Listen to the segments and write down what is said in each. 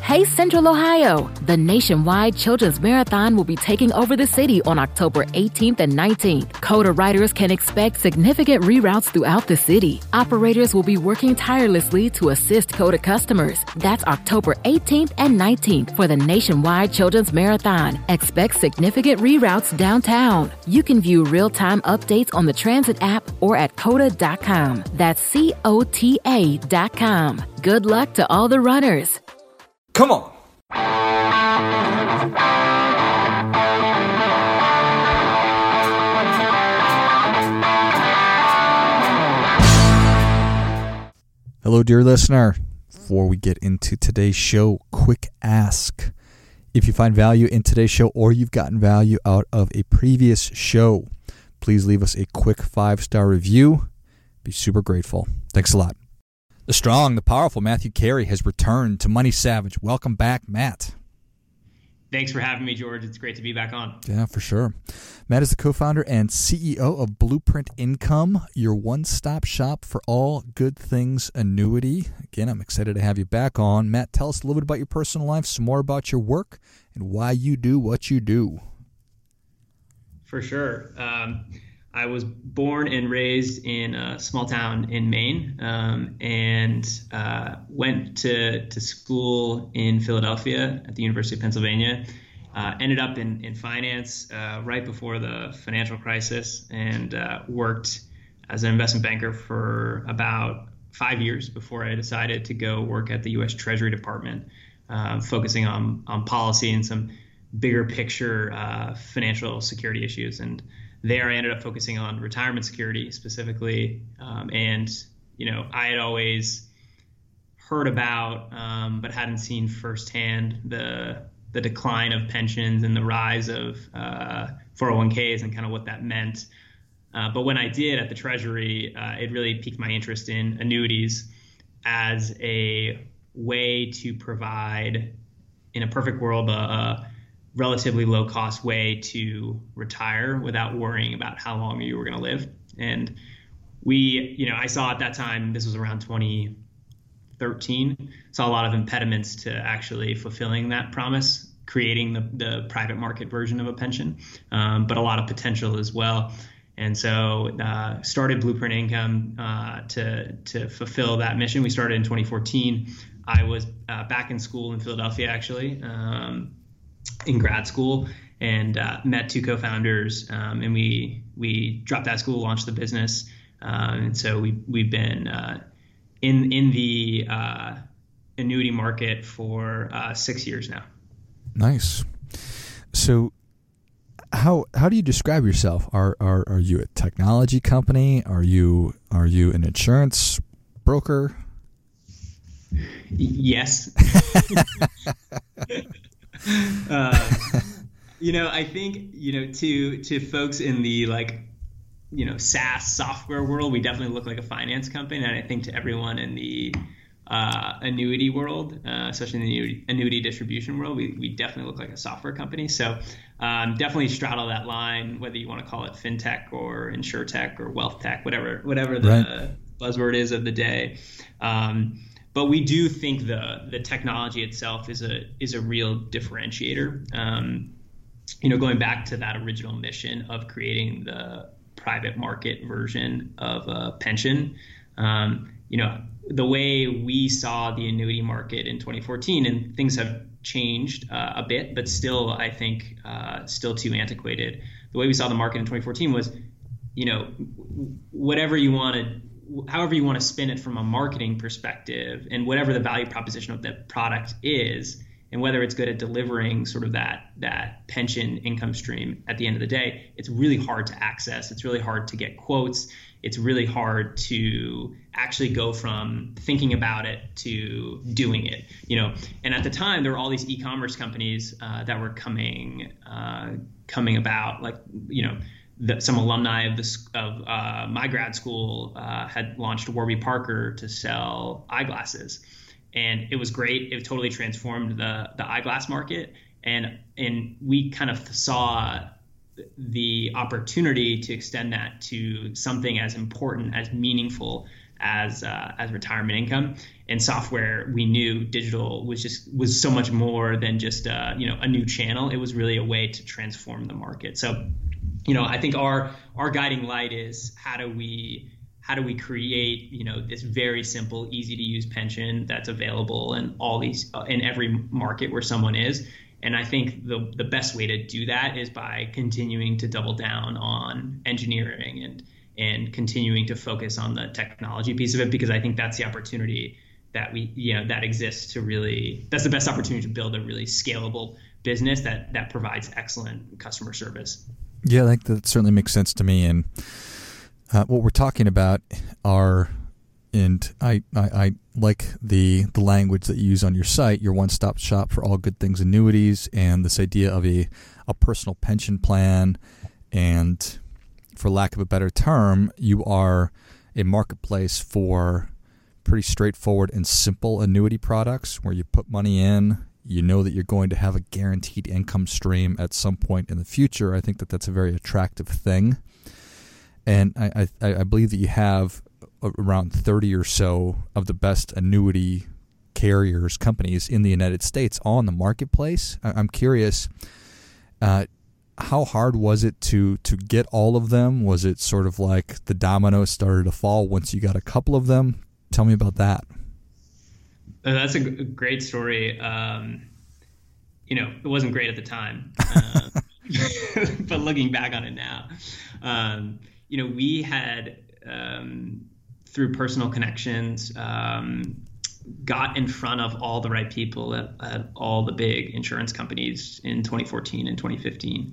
Hey, Central Ohio! The nationwide Children's Marathon will be taking over the city on October 18th and 19th. CODA riders can expect significant reroutes throughout the city. Operators will be working tirelessly to assist CODA customers. That's October 18th and 19th for the nationwide Children's Marathon. Expect significant reroutes downtown. You can view real-time updates on the Transit app or at COTA.com. That's COTA.com. Good luck to all the runners. Come on. Hello, dear listener. Before we get into today's show, quick ask. If you find value in today's show or you've gotten value out of a previous show, please leave us a quick 5-star review. Be super grateful. Thanks a lot. The strong, the powerful Matthew Carey has returned to Money Savage. Welcome back, Matt. Thanks for having me, George. It's great to be back on. Yeah, for sure. Matt is the co-founder and CEO of Blueprint Income, your one-stop shop for all good things annuity. Again, I'm excited to have you back on. Matt, tell us a little bit about your personal life, some more about your work, and why you do what you do. For sure. I was born and raised in a small town in Maine, and went to school in Philadelphia at the University of Pennsylvania. Ended up in finance right before the financial crisis, and worked as an investment banker for about 5 years before I decided to go work at the U.S. Treasury Department, focusing on policy and some bigger picture financial security issues. And there I ended up focusing on retirement security specifically. And, I had always heard about, but hadn't seen firsthand the decline of pensions and the rise of 401ks and kind of what that meant. But when I did at the Treasury, it really piqued my interest in annuities as a way to provide, in a perfect world, a relatively low cost way to retire without worrying about how long you were going to live. And I saw at that time, this was around 2013, saw a lot of impediments to actually fulfilling that promise, creating the private market version of a pension, but a lot of potential as well. And so started Blueprint Income to fulfill that mission. We started in 2014. I was back in school in Philadelphia, actually, in grad school, and met two co-founders, and we dropped out of school, launched the business, and so we've been in the annuity market for 6 years now. Nice. So how do you describe yourself? Are you a technology company? Are you an insurance broker? Yes. I think, to folks in the SaaS software world, we definitely look like a finance company. And I think to everyone in the annuity world, especially in the annuity distribution world, we definitely look like a software company. So definitely straddle that line, whether you want to call it fintech or insurtech or wealth tech, whatever the buzzword is of the day. But we do think the technology itself is a real differentiator. Going back to that original mission of creating the private market version of a pension, the way we saw the annuity market in 2014, and things have changed a bit, but still, I think, still too antiquated. The way we saw the market in 2014 was, however you want to spin it from a marketing perspective, and whatever the value proposition of the product is, and whether it's good at delivering sort of that pension income stream at the end of the day, it's really hard to access. It's really hard to get quotes. It's really hard to actually go from thinking about it to doing it, And at the time, there were all these e-commerce companies that were coming about, some alumni of my grad school had launched Warby Parker to sell eyeglasses, and it was great. It totally transformed the eyeglass market, and we kind of saw the opportunity to extend that to something as important, as meaningful as retirement income. And software, we knew digital was so much more than just a new channel. It was really a way to transform the market. So, I think our guiding light is how do we create this very simple, easy to use pension that's available in every market where someone is. And I think the best way to do that is by continuing to double down on engineering and continuing to focus on the technology piece of it, because I think that's the opportunity that that exists that's the best opportunity to build a really scalable business that provides excellent customer service. Yeah, I think that certainly makes sense to me. And what we're talking about and I like the language that you use on your site, your one-stop shop for all good things annuities, and this idea of a personal pension plan. And for lack of a better term, you are a marketplace for pretty straightforward and simple annuity products where you put money in, you know that you're going to have a guaranteed income stream at some point in the future. I think that that's a very attractive thing. And I believe that you have around 30 or so of the best annuity companies in the United States all in the marketplace. I'm curious, how hard was it to get all of them? Was it sort of like the dominoes started to fall once you got a couple of them? Tell me about that. That's a great story. It wasn't great at the time, but looking back on it now, we had, through personal connections, got in front of all the right people at all the big insurance companies in 2014 and 2015.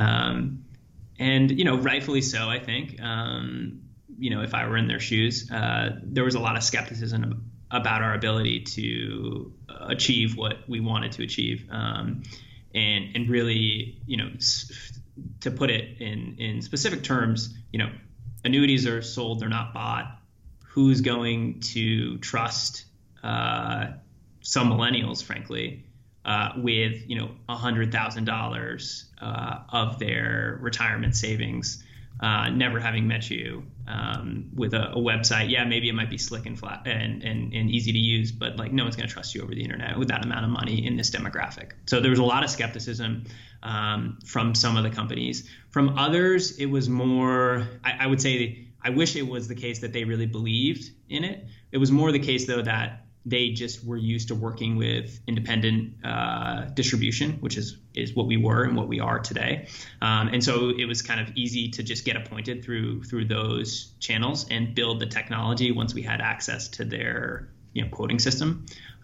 And, rightfully so, I think. If I were in their shoes, there was a lot of skepticism about our ability to achieve what we wanted to achieve. And really, to put it in specific terms, annuities are sold, they're not bought. Who's going to trust some millennials, frankly, with $100,000 of their retirement savings, never having met you, with a website? Yeah, maybe it might be slick and flat and easy to use, but no one's going to trust you over the internet with that amount of money in this demographic. So there was a lot of skepticism from some of the companies. From others, it was more, I would say, I wish it was the case that they really believed in it. It was more the case, though, that they just were used to working with independent distribution, which is what we were and what we are today. And so it was kind of easy to just get appointed through those channels and build the technology once we had access to their quoting system.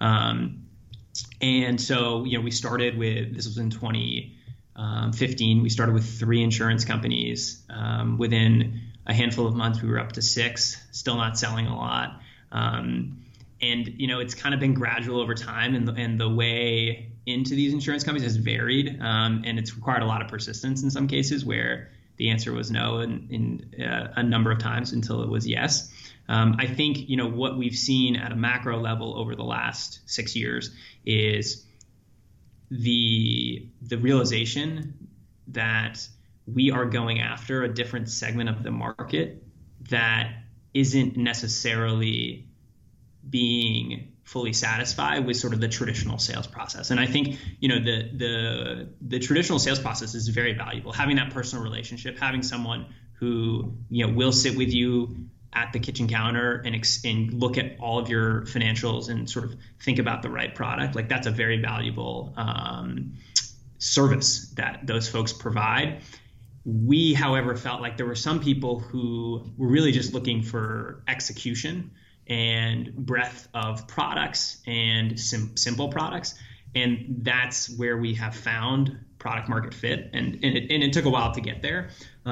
And so we started with, this was in 2015, we started with 3 insurance companies. Within a handful of months, we were up to 6, still not selling a lot. And, it's kind of been gradual over time, and the way into these insurance companies has varied. And it's required a lot of persistence in some cases, where the answer was no in a number of times until it was yes. I think, what we've seen at a macro level over the last 6 years is the realization that we are going after a different segment of the market that isn't necessarily being fully satisfied with sort of the traditional sales process. And I think, the traditional sales process is very valuable. Having that personal relationship, having someone who, will sit with you at the kitchen counter and look at all of your financials and sort of think about the right product, that's a very valuable service that those folks provide. We, however, felt like there were some people who were really just looking for execution and breadth of products and simple products. And that's where we have found product market fit. And it took a while to get there.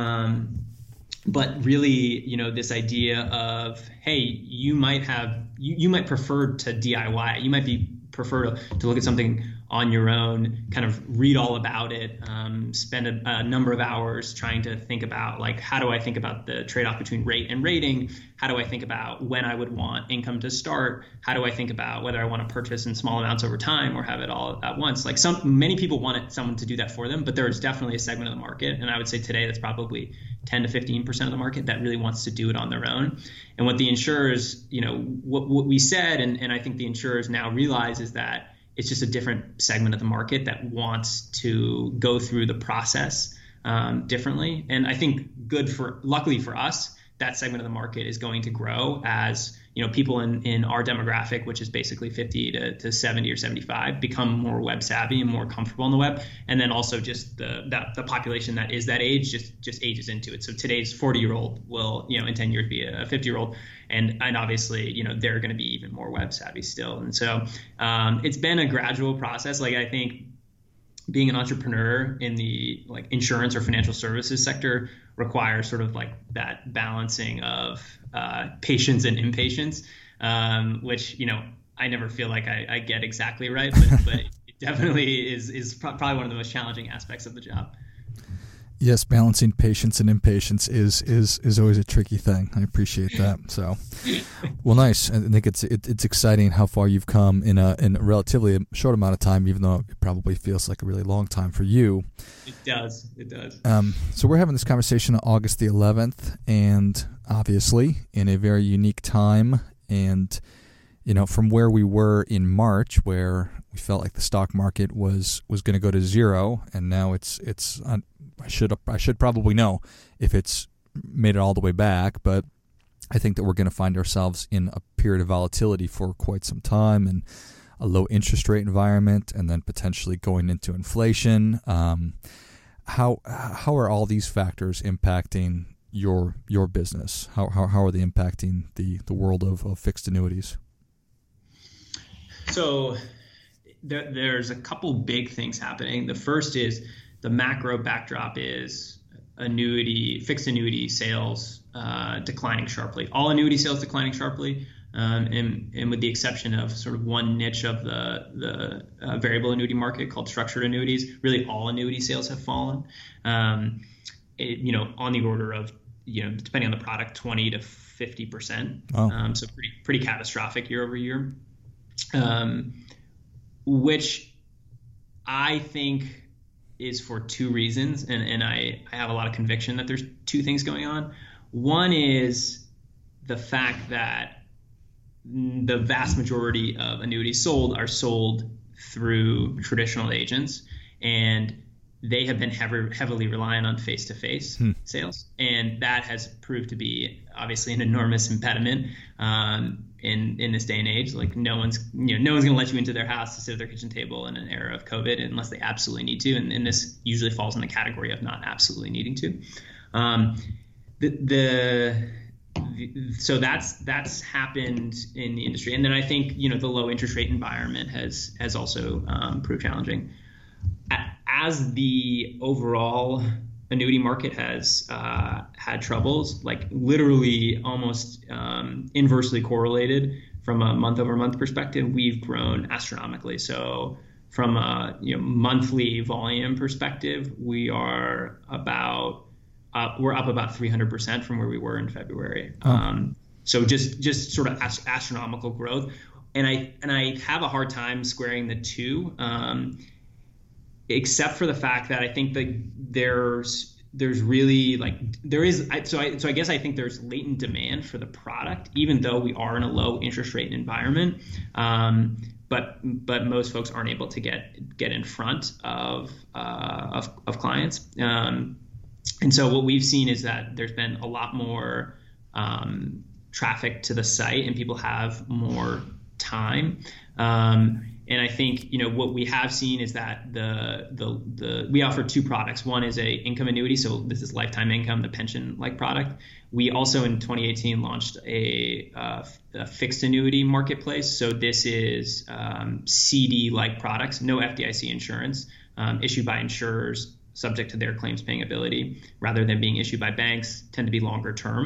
But really, this idea of, hey, you might prefer to DIY. You might be prefer to look at something on your own, kind of read all about it, spend a number of hours trying to think about, like, how do I think about the trade-off between rate and rating? How do I think about when I would want income to start? How do I think about whether I want to purchase in small amounts over time or have it all at once? Like, many people want someone to do that for them, but there is definitely a segment of the market, and I would say today that's probably 10 to 15% of the market that really wants to do it on their own. And what the insurers, what we said, and I think the insurers now realize, is that it's just a different segment of the market that wants to go through the process differently. And I think luckily for us, that segment of the market is going to grow as people in our demographic, which is basically 50 to 70 or 75, become more web savvy and more comfortable on the web. And then also just the population that is that age just ages into it. So today's 40-year-old will, in 10 years be a 50-year-old. And obviously, they're going to be even more web savvy still. And so it's been a gradual process. Like, I think being an entrepreneur in the insurance or financial services sector requires sort of that balancing of patience and impatience, which I never feel like I get exactly right, but it definitely is probably one of the most challenging aspects of the job. Yes, balancing patience and impatience is always a tricky thing. I appreciate that. So, well, nice. I think it's exciting how far you've come in a relatively short amount of time, even though it probably feels like a really long time for you. It does. So we're having this conversation on August the 11th, and obviously in a very unique time. And from where we were in March, where we felt like the stock market was going to go to zero, and now it's I should probably know if it's made it all the way back, but I think that we're going to find ourselves in a period of volatility for quite some time, and a low interest rate environment, and then potentially going into inflation. How are all these factors impacting your business? How are they impacting the world of fixed annuities? So there's a couple big things happening. The first is the macro backdrop is fixed annuity sales declining sharply. All annuity sales declining sharply, and with the exception of sort of one niche of the variable annuity market called structured annuities, really all annuity sales have fallen. On the order of depending on the product, 20 to 50%. Wow. So pretty catastrophic year over year, which I think is for two reasons, and I have a lot of conviction that there's two things going on. One is the fact that the vast majority of annuities sold are sold through traditional agents, and they have been heavily reliant on face-to-face sales, and that has proved to be obviously an enormous impediment in this day and age. Like, no one's going to let you into their house to sit at their kitchen table in an era of COVID unless they absolutely need to, and this usually falls in the category of not absolutely needing to. So that's happened in the industry, and then I think the low interest rate environment has also proved challenging. As the overall annuity market has had troubles, like literally almost inversely correlated from a month-over-month perspective, we've grown astronomically. So from a monthly volume perspective, we're up about 300% from where we were in February. So just sort of astronomical growth, and I have a hard time squaring the two. Except for the fact that I think that there's really so I guess I think there's latent demand for the product, even though we are in a low interest rate environment. But most folks aren't able to get in front of clients. And so what we've seen is that there's been a lot more traffic to the site, and people have more time. And I think what we have seen is that we offer two products. One is a income annuity, so this is lifetime income, the pension-like product. We also in 2018 launched a fixed annuity marketplace. So this is CD-like products, no FDIC insurance, issued by insurers, subject to their claims paying ability, rather than being issued by banks, tend to be longer term.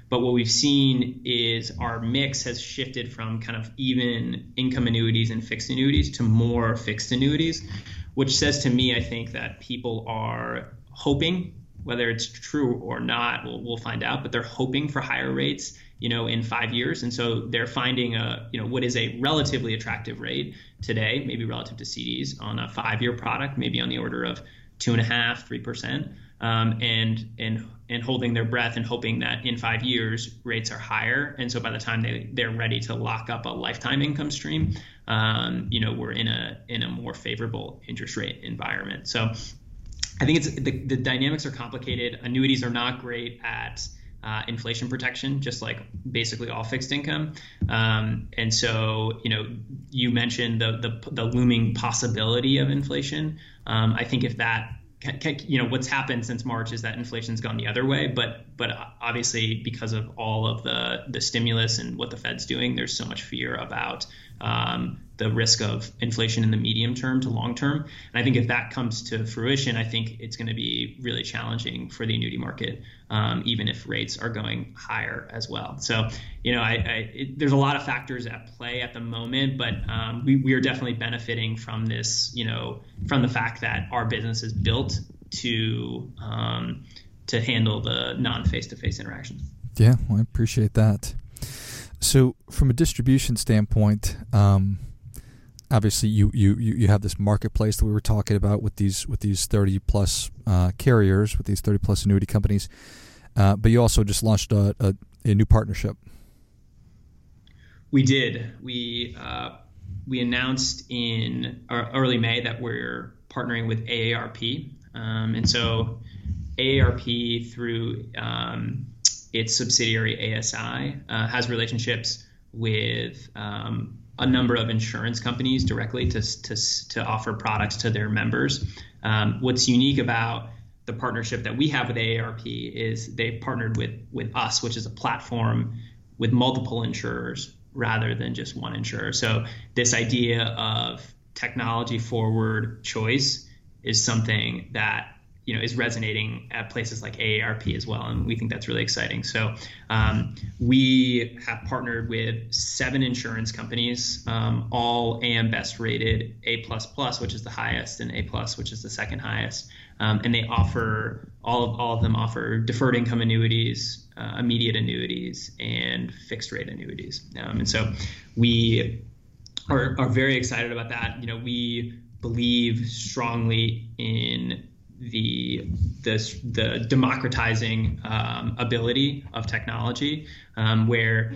But what we've seen is our mix has shifted from kind of even income annuities and fixed annuities to more fixed annuities, which says to me, I think that people are hoping, whether it's true or not, we'll find out, but they're hoping for higher rates, in 5 years. And so they're finding what is a relatively attractive rate today, maybe relative to CDs on a 5-year product, maybe on the order of 2.5%, 3%, and holding their breath and hoping that in 5 years rates are higher. And so by the time they're ready to lock up a lifetime income stream, we're in a more favorable interest rate environment. So I think the dynamics are complicated. Annuities are not great at inflation protection, just like basically all fixed income. And so, you mentioned the looming possibility of inflation. I think if that, what's happened since March is that inflation's gone the other way, but obviously because of all of the stimulus and what the Fed's doing, there's so much fear about the risk of inflation in the medium term to long term. And I think if that comes to fruition, I think it's going to be really challenging for the annuity market, even if rates are going higher as well. So, there's a lot of factors at play at the moment, but we are definitely benefiting from this, from the fact that our business is built to handle the non-face-to-face interactions. Yeah, well, I appreciate that. So from a distribution standpoint, obviously you have this marketplace that we were talking about with these 30 plus carriers, with these 30 plus annuity companies, but you also just launched a new partnership. We did. We announced in early May that we're partnering with AARP, and so AARP through its subsidiary ASI has relationships with a number of insurance companies directly to offer products to their members. What's unique about the partnership that we have with AARP is they've partnered with us, which is a platform with multiple insurers rather than just one insurer. So this idea of technology forward choice is something that is resonating at places like AARP as well, and we think that's really exciting. So we have partnered with 7 insurance companies, all AM Best rated, A++, which is the highest, and A+, which is the second highest, and they offer all of them offer deferred income annuities, immediate annuities, and fixed rate annuities, and so we are very excited about that. We believe strongly in the democratizing ability of technology, where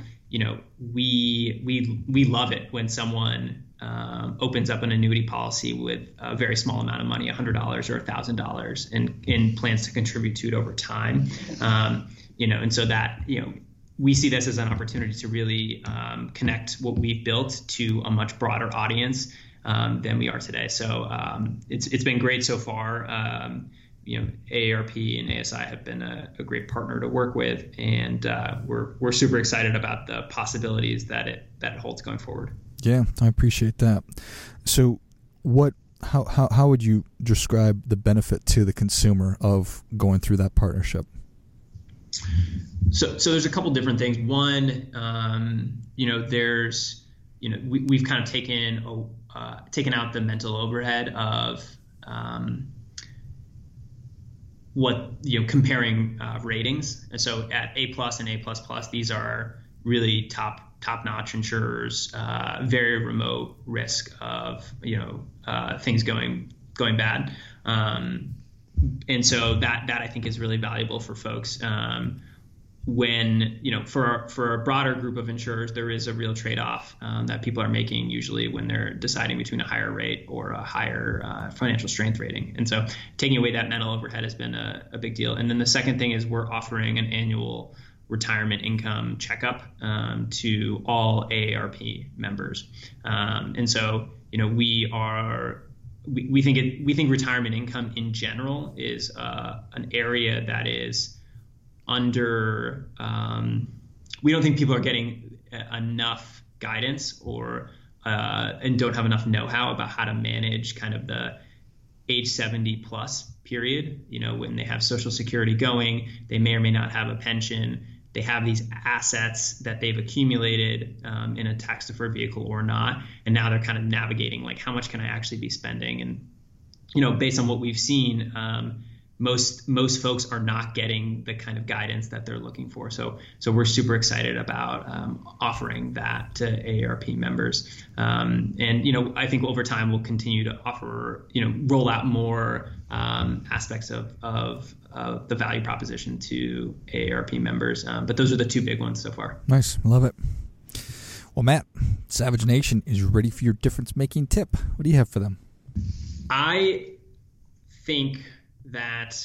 we love it when someone opens up an annuity policy with a very small amount of money, $100 or $1,000, and plans to contribute to it over time. And so that we see this as an opportunity to really connect what we've built to a much broader audience than we are today. So it's been great so far. AARP and ASI have been a great partner to work with, and we're super excited about the possibilities that it holds going forward. Yeah, I appreciate that. So how would you describe the benefit to the consumer of going through that partnership? So there's a couple different things. One, we've kind of taken out the mental overhead of comparing ratings. And so at A+ and A++, these are really top-notch insurers, very remote risk of things going bad. And so that I think is really valuable for folks. When for a broader group of insurers, there is a real trade-off that people are making usually when they're deciding between a higher rate or a higher financial strength rating. And so taking away that mental overhead has been a big deal. And then the second thing is we're offering an annual retirement income checkup to all AARP members. And so we think retirement income in general is an area that is under, we don't think people are getting enough guidance and don't have enough know-how about how to manage kind of the age 70 plus period. When they have Social Security going, they may or may not have a pension. they have these assets that they've accumulated in a tax deferred vehicle or not, and now they're kind of navigating like, how much can I actually be spending? And based on what we've seen, most folks are not getting the kind of guidance that they're looking for. So we're super excited about offering that to AARP members. And I think over time we'll continue to offer, roll out more aspects of the value proposition to AARP members. But those are the two big ones so far. Nice. Love it. Well, Matt, Savage Nation is ready for your difference-making tip. What do you have for them? I think that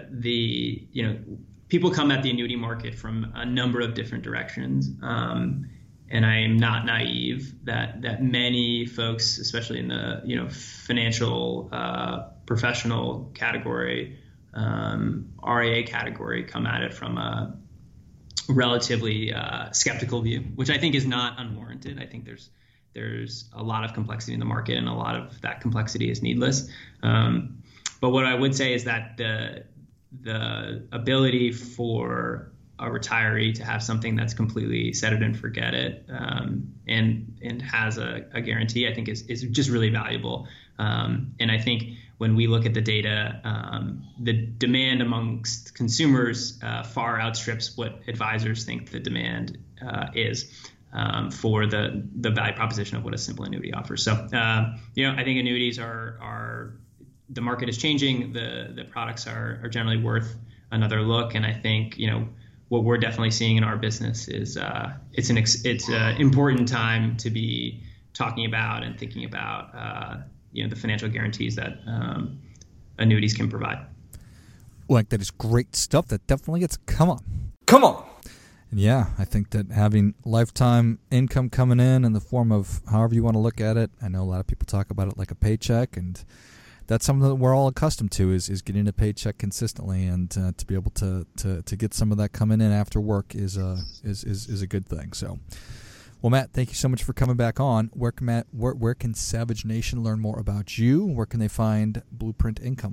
people come at the annuity market from a number of different directions. And I am not naive that many folks, especially in the financial professional category, RIA category, come at it from a relatively skeptical view, which I think is not unwarranted. I think there's a lot of complexity in the market, and a lot of that complexity is needless. But what I would say is that the ability for a retiree to have something that's completely set it and forget it, and has a guarantee, I think is just really valuable. And I think when we look at the data, the demand amongst consumers far outstrips what advisors think the demand is for the value proposition of what a simple annuity offers. So, I think annuities are the market is changing. The products are generally worth another look. And I think, what we're definitely seeing in our business is it's an important time to be talking about and thinking about, the financial guarantees that annuities can provide. Like, that is great stuff. That definitely gets, come on. And yeah, I think that having lifetime income coming in the form of however you want to look at it, I know a lot of people talk about it like a paycheck, and that's something that we're all accustomed to is getting a paycheck consistently, and to be able to get some of that coming in after work is a good thing. So, well, Matt, thank you so much for coming back on. Where can Savage Nation learn more about you? Where can they find Blueprint Income?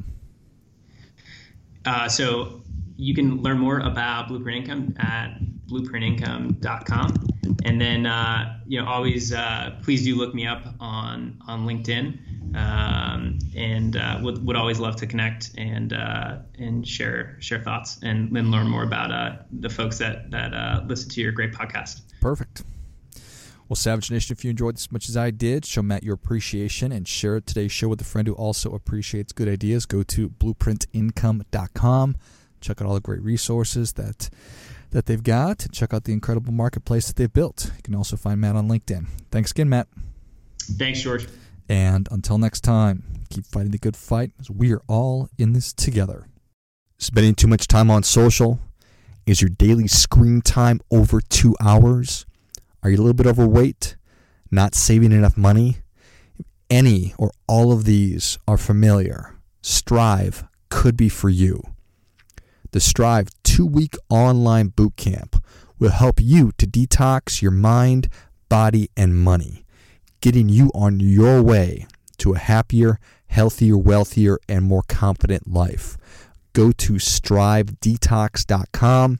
So you can learn more about Blueprint Income at blueprintincome.com. And then, always please do look me up on LinkedIn. And would always love to connect and share thoughts and then learn more about the folks that listen to your great podcast. Perfect. Well, Savage Nation, if you enjoyed this as much as I did, show Matt your appreciation and share today's show with a friend who also appreciates good ideas. Go to blueprintincome.com. Check out all the great resources that they've got. Check out the incredible marketplace that they've built. You can also find Matt on LinkedIn. Thanks again, Matt. Thanks, George. And until next time, keep fighting the good fight, as we are all in this together. Spending too much time on social? Is your daily screen time over 2 hours? Are you a little bit overweight? Not saving enough money? If any or all of these are familiar, Strive could be for you. The Strive 2-week online bootcamp will help you to detox your mind, body, and money, getting you on your way to a happier, healthier, wealthier, and more confident life. Go to strivedetox.com,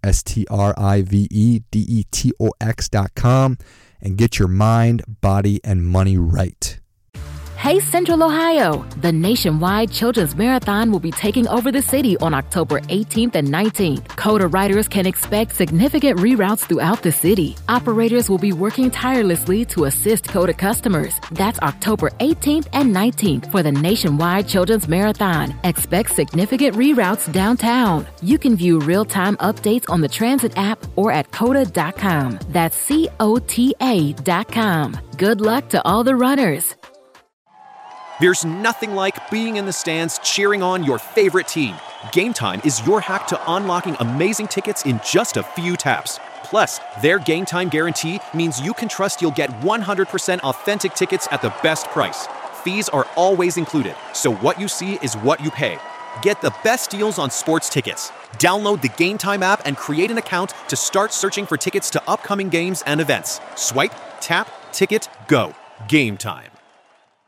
strivedetox.com, and get your mind, body, and money right. Hey Central Ohio! The nationwide Children's Marathon will be taking over the city on October 18th and 19th. CODA riders can expect significant reroutes throughout the city. Operators will be working tirelessly to assist CODA customers. That's October 18th and 19th for the nationwide Children's Marathon. Expect significant reroutes downtown. You can view real-time updates on the Transit app or at COTA.com. That's COTA.com. Good luck to all the runners. There's nothing like being in the stands cheering on your favorite team. Game Time is your hack to unlocking amazing tickets in just a few taps. Plus, their Game Time guarantee means you can trust you'll get 100% authentic tickets at the best price. Fees are always included, so what you see is what you pay. Get the best deals on sports tickets. Download the Game Time app and create an account to start searching for tickets to upcoming games and events. Swipe, tap, ticket, go. Game Time.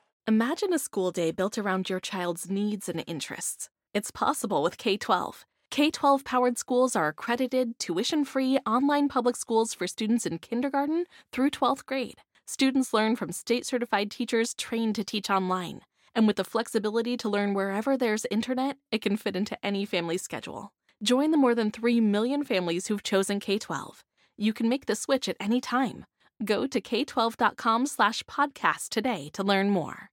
Imagine a school day built around your child's needs and interests. It's possible with K-12. K-12 powered schools are accredited, tuition-free online public schools for students in kindergarten through 12th grade. Students learn from state-certified teachers trained to teach online. And with the flexibility to learn wherever there's internet, it can fit into any family schedule. Join the more than 3 million families who've chosen K-12. You can make the switch at any time. Go to k12.com/podcast today to learn more.